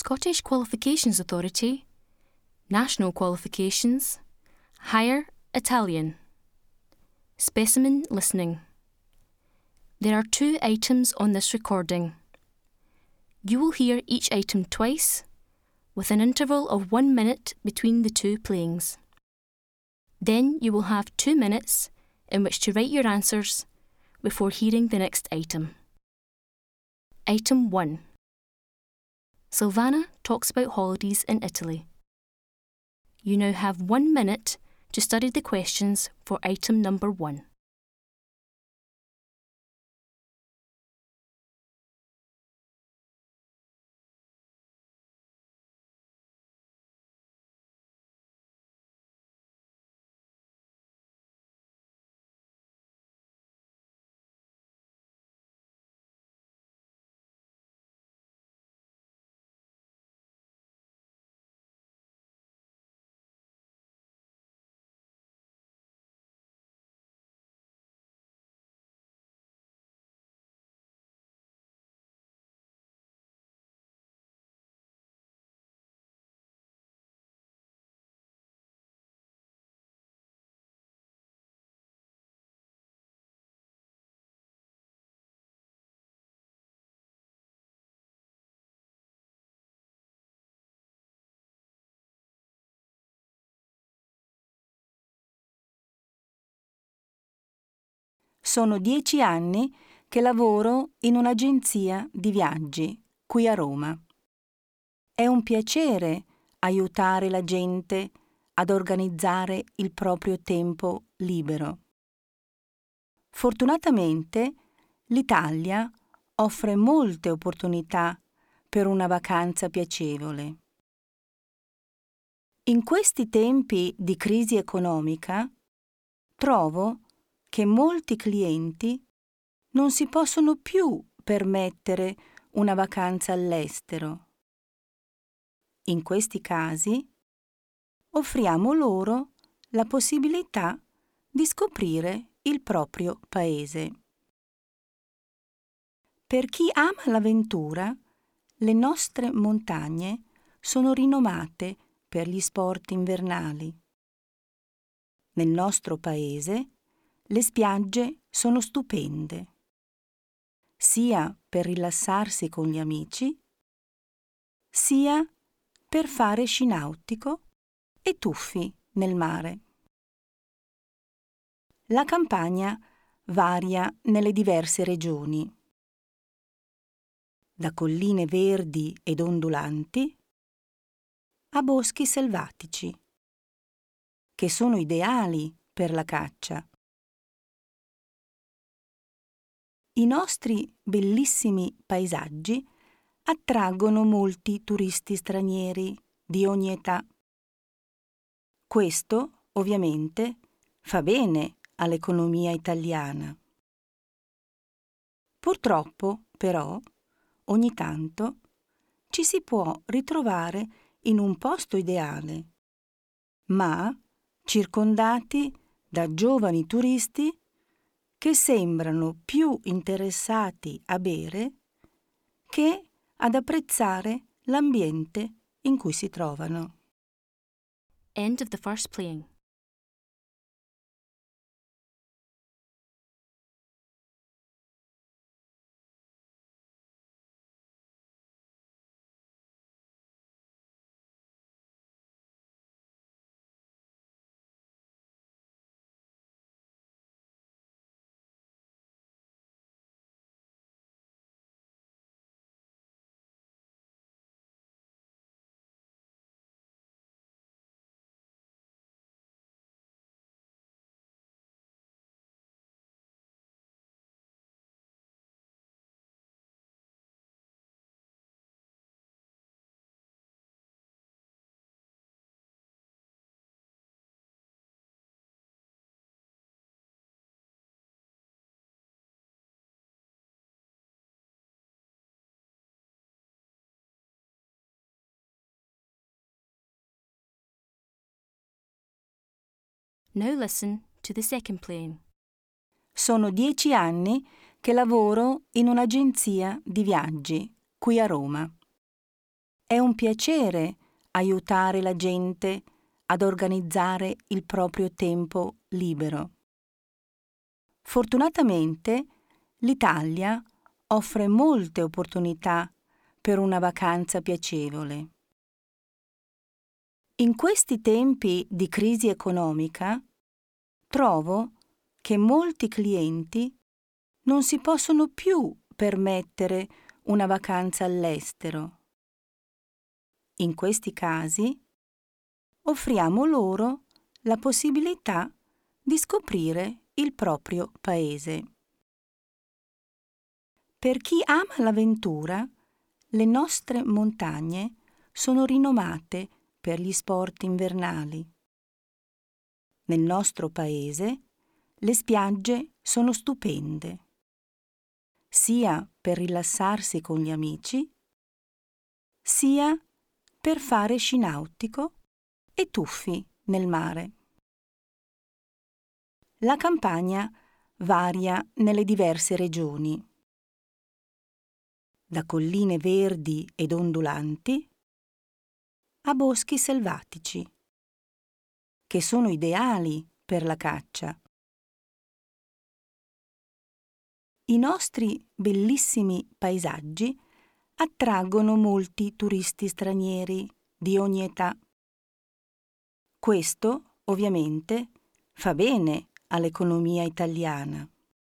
Scottish Qualifications Authority, National Qualifications, Higher Italian. Specimen listening. There are 2 items on this recording. You will hear each item twice, with an interval of 1 minute between the 2 playings. Then you will have 2 minutes in which to write your answers before hearing the next item. Item 1. Silvana talks about holidays in Italy. You now have 1 minute to study the questions for item number 1. Sono 10 anni che lavoro in un'agenzia di viaggi qui a Roma. È un piacere aiutare la gente ad organizzare il proprio tempo libero. Fortunatamente l'Italia offre molte opportunità per una vacanza piacevole. In questi tempi di crisi economica trovo che molti clienti non si possono più permettere una vacanza all'estero. In questi casi offriamo loro la possibilità di scoprire il proprio paese. Per chi ama l'avventura, le nostre montagne sono rinomate per gli sport invernali. Nel nostro paese le spiagge sono stupende, sia per rilassarsi con gli amici, sia per fare sci nautico e tuffi nel mare. La campagna varia nelle diverse regioni, da colline verdi ed ondulanti a boschi selvatici, che sono ideali per la caccia. I nostri bellissimi paesaggi attraggono molti turisti stranieri di ogni età. Questo, ovviamente, fa bene all'economia italiana. Purtroppo, però, ogni tanto ci si può ritrovare in un posto ideale, ma circondati da giovani turisti che sembrano più interessati a bere che ad apprezzare l'ambiente in cui si trovano. End of the first playing. Now listen to the second playing. Sono 10 anni che lavoro in un'agenzia di viaggi qui a Roma. È un piacere aiutare la gente ad organizzare il proprio tempo libero. Fortunatamente, l'Italia offre molte opportunità per una vacanza piacevole. In questi tempi di crisi economica, trovo che molti clienti non si possono più permettere una vacanza all'estero. In questi casi, offriamo loro la possibilità di scoprire il proprio paese. Per chi ama l'avventura, le nostre montagne sono rinomate per gli sport invernali. Nel nostro paese le spiagge sono stupende, sia per rilassarsi con gli amici, sia per fare sci nautico e tuffi nel mare. La campagna varia nelle diverse regioni, da colline verdi ed ondulanti a boschi selvatici, che sono ideali per la caccia. I nostri bellissimi paesaggi attraggono molti turisti stranieri di ogni età. Questo, ovviamente, fa bene all'economia italiana.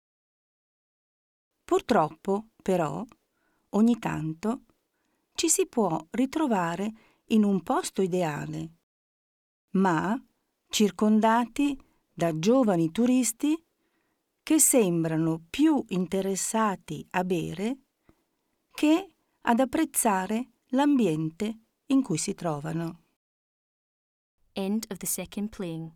Purtroppo, però, ogni tanto ci si può ritrovare in un posto ideale, ma circondati da giovani turisti che sembrano più interessati a bere che ad apprezzare l'ambiente in cui si trovano. End of the second playing.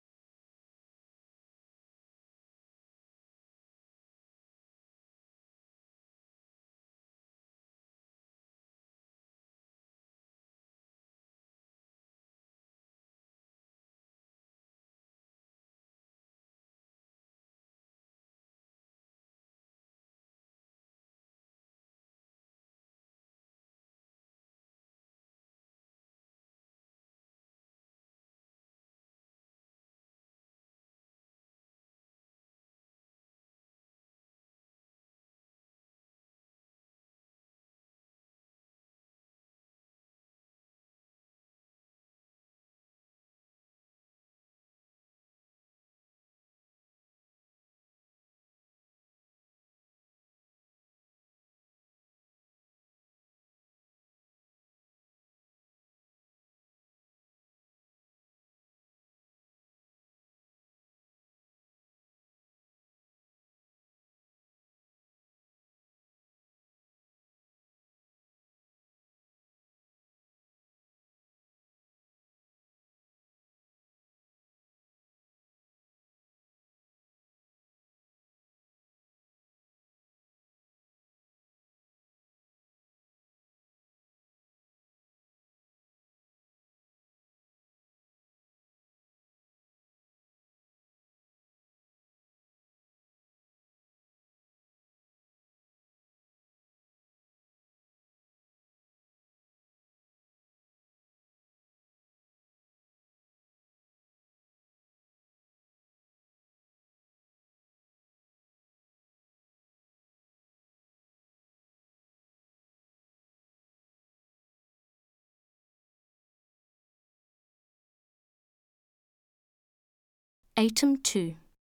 Item 2.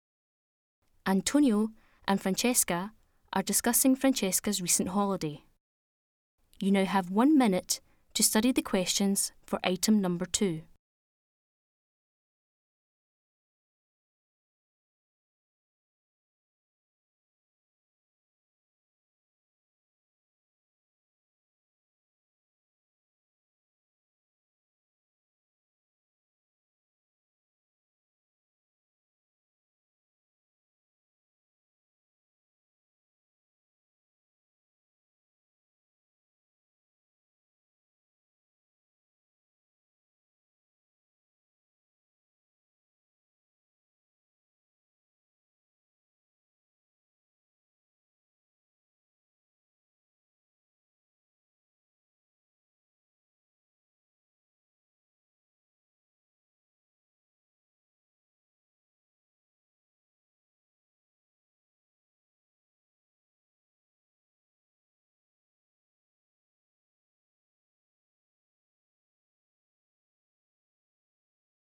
Antonio and Francesca are discussing Francesca's recent holiday. You now have 1 minute to study the questions for item number 2.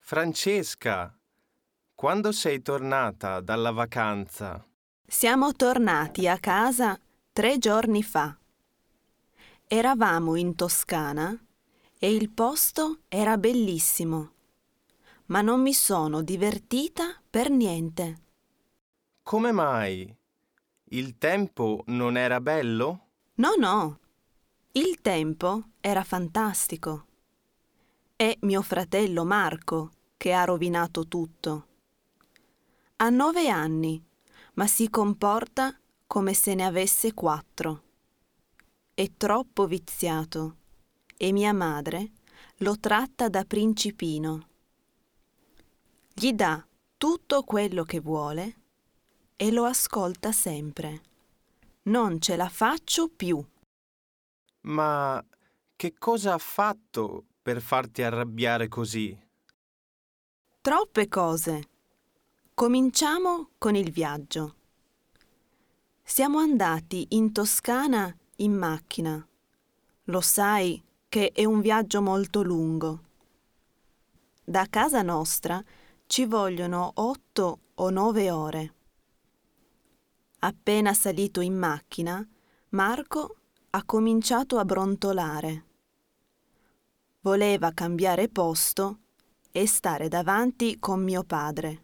Francesca, quando sei tornata dalla vacanza? Siamo tornati a casa 3 giorni fa. Eravamo in Toscana e il posto era bellissimo, ma non mi sono divertita per niente. Come mai? Il tempo non era bello? No, il tempo era fantastico. È mio fratello Marco che ha rovinato tutto. Ha 9 anni, ma si comporta come se ne avesse 4. È troppo viziato e mia madre lo tratta da principino. Gli dà tutto quello che vuole e lo ascolta sempre. Non ce la faccio più. Ma che cosa ha fatto per farti arrabbiare così? Troppe cose. Cominciamo con il viaggio. Siamo andati in Toscana in macchina. Lo sai che è un viaggio molto lungo. Da casa nostra ci vogliono 8 o 9 ore. Appena salito in macchina, Marco ha cominciato a brontolare. Voleva cambiare posto e stare davanti con mio padre.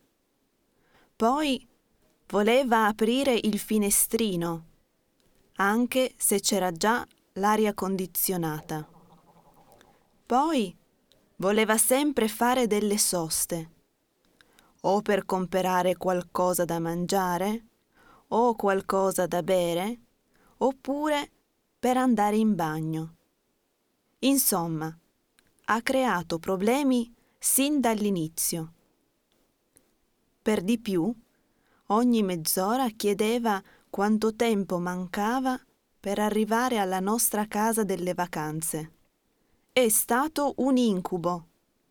Poi voleva aprire il finestrino, anche se c'era già l'aria condizionata. Poi voleva sempre fare delle soste, o per comprare qualcosa da mangiare, o qualcosa da bere, oppure per andare in bagno. Insomma, ha creato problemi sin dall'inizio. Per di più, ogni mezz'ora chiedeva quanto tempo mancava per arrivare alla nostra casa delle vacanze. È stato un incubo.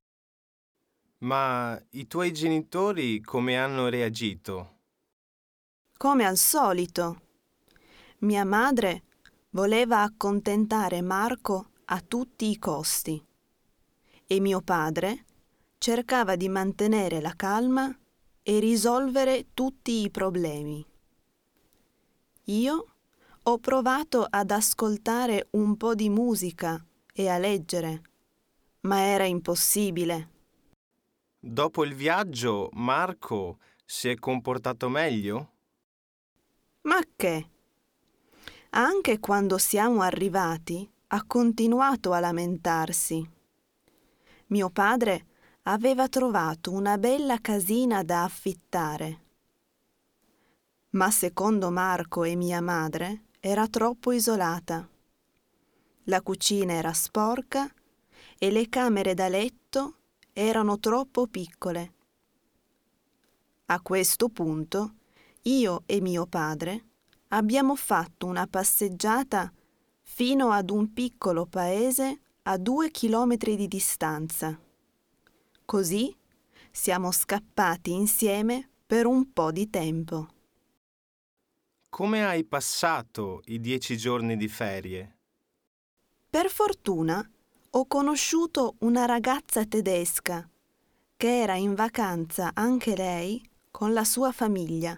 Ma i tuoi genitori come hanno reagito? Come al solito, mia madre voleva accontentare Marco a tutti i costi e mio padre cercava di mantenere la calma e risolvere tutti i problemi. Io ho provato ad ascoltare un po' di musica e a leggere, ma era impossibile. Dopo il viaggio, Marco si è comportato meglio? Ma che? Anche quando siamo arrivati, ha continuato a lamentarsi. Mio padre aveva trovato una bella casina da affittare, ma secondo Marco e mia madre era troppo isolata. La cucina era sporca e le camere da letto erano troppo piccole. A questo punto io e mio padre abbiamo fatto una passeggiata fino ad un piccolo paese a 2 chilometri di distanza. Così siamo scappati insieme per un po' di tempo. Come hai passato i 10 giorni di ferie? Per fortuna ho conosciuto una ragazza tedesca che era in vacanza anche lei con la sua famiglia.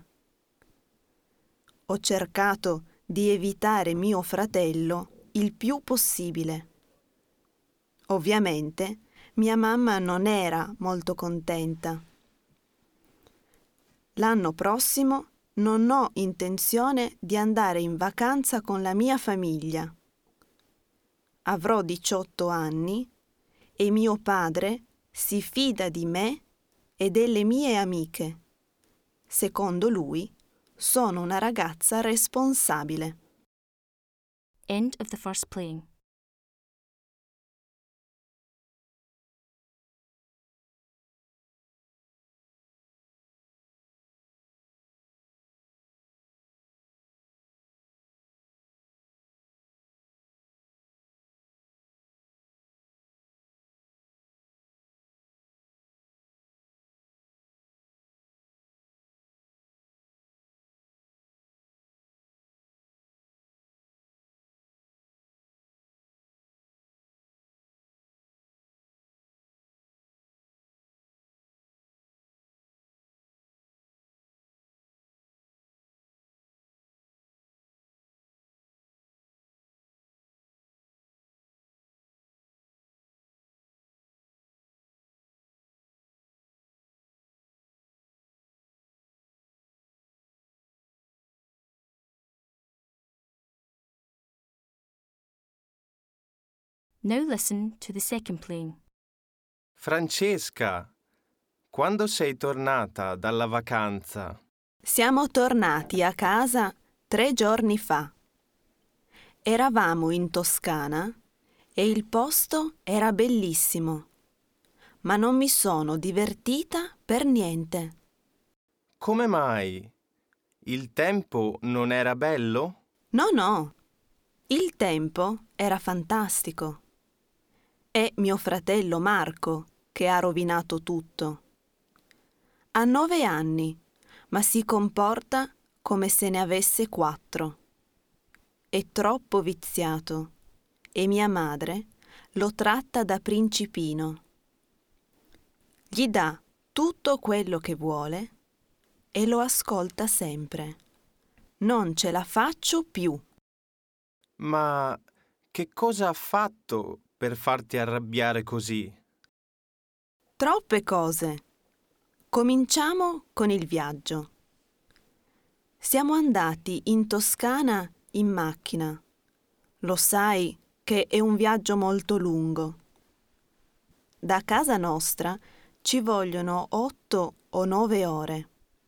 Ho cercato di evitare mio fratello il più possibile. Ovviamente mia mamma non era molto contenta. L'anno prossimo non ho intenzione di andare in vacanza con la mia famiglia. Avrò 18 anni e mio padre si fida di me e delle mie amiche. Secondo lui, sono una ragazza responsabile. End of the first playing. Now listen to the second playing. Francesca, quando sei tornata dalla vacanza? Siamo tornati a casa 3 giorni fa. Eravamo in Toscana e il posto era bellissimo, ma non mi sono divertita per niente. Come mai? Il tempo non era bello? No, il tempo era fantastico. È mio fratello Marco che ha rovinato tutto. Ha 9 anni, ma si comporta come se ne avesse 4. È troppo viziato e mia madre lo tratta da principino. Gli dà tutto quello che vuole e lo ascolta sempre. Non ce la faccio più. Ma che cosa ha fatto per farti arrabbiare così? Troppe cose. Cominciamo con il viaggio. Siamo andati in Toscana in macchina. Lo sai che è un viaggio molto lungo. Da casa nostra ci vogliono 8 o 9 ore.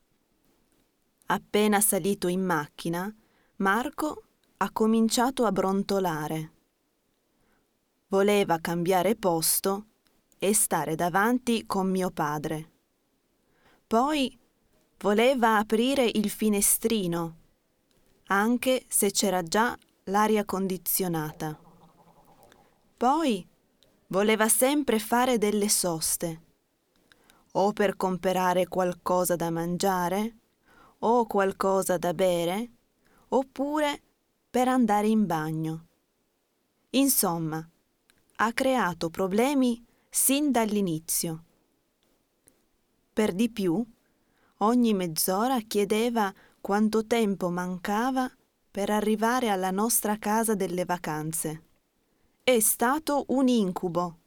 Appena salito in macchina, Marco ha cominciato a brontolare. Voleva cambiare posto e stare davanti con mio padre. Poi voleva aprire il finestrino, anche se c'era già l'aria condizionata. Poi voleva sempre fare delle soste, o per comprare qualcosa da mangiare, o qualcosa da bere, oppure per andare in bagno. Insomma, ha creato problemi sin dall'inizio. Per di più, ogni mezz'ora chiedeva quanto tempo mancava per arrivare alla nostra casa delle vacanze. È stato un incubo.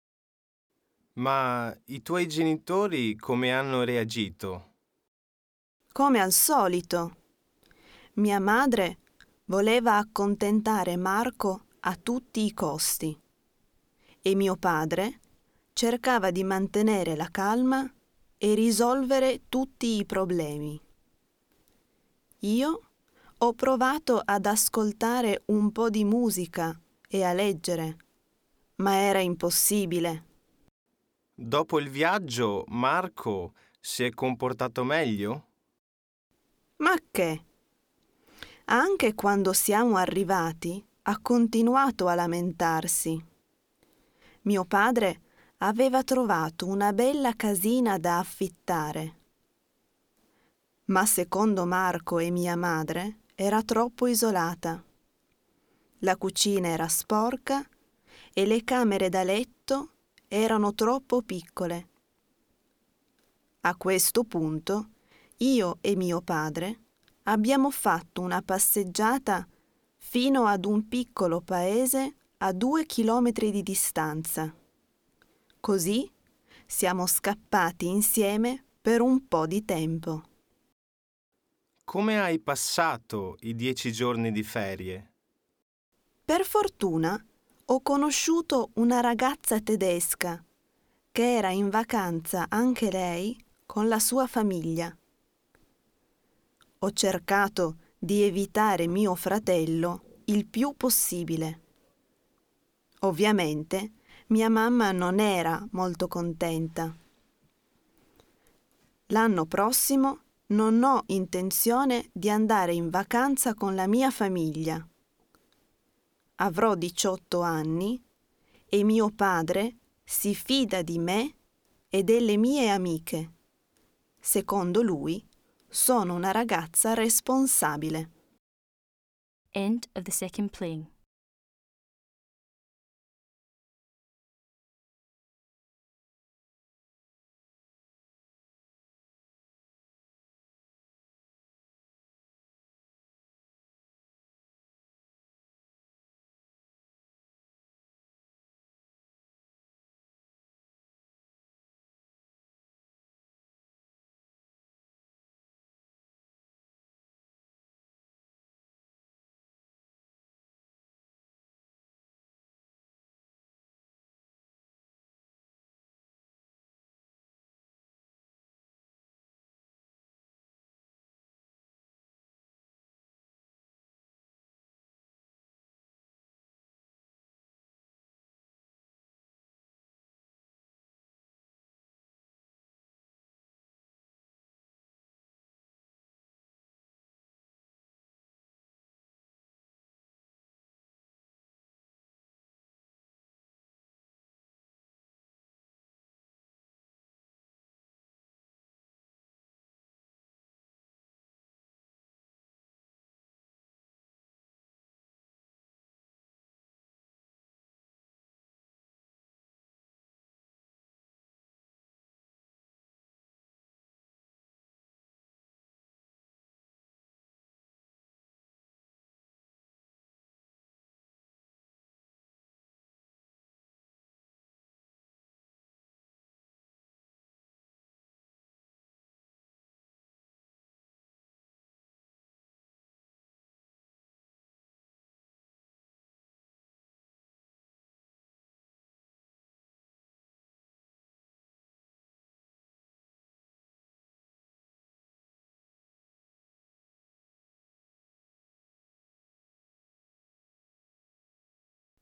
Ma i tuoi genitori come hanno reagito? Come al solito. Mia madre voleva accontentare Marco a tutti i costi e mio padre cercava di mantenere la calma e risolvere tutti i problemi. Io ho provato ad ascoltare un po' di musica e a leggere, ma era impossibile. Dopo il viaggio, Marco si è comportato meglio? Ma che? Anche quando siamo arrivati, ha continuato a lamentarsi. Mio padre aveva trovato una bella casina da affittare, ma secondo Marco e mia madre era troppo isolata. La cucina era sporca e le camere da letto erano troppo piccole. A questo punto io e mio padre abbiamo fatto una passeggiata fino ad un piccolo paese a 2 chilometri di distanza. Così siamo scappati insieme per un po' di tempo. Come hai passato i 10 giorni di ferie? Per fortuna ho conosciuto una ragazza tedesca che era in vacanza anche lei con la sua famiglia. Ho cercato di evitare mio fratello il più possibile. Ovviamente mia mamma non era molto contenta. L'anno prossimo non ho intenzione di andare in vacanza con la mia famiglia. Avrò 18 anni e mio padre si fida di me e delle mie amiche. Secondo lui, sono una ragazza responsabile. End of the second playing.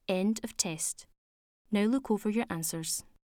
End of test. Now look over your answers.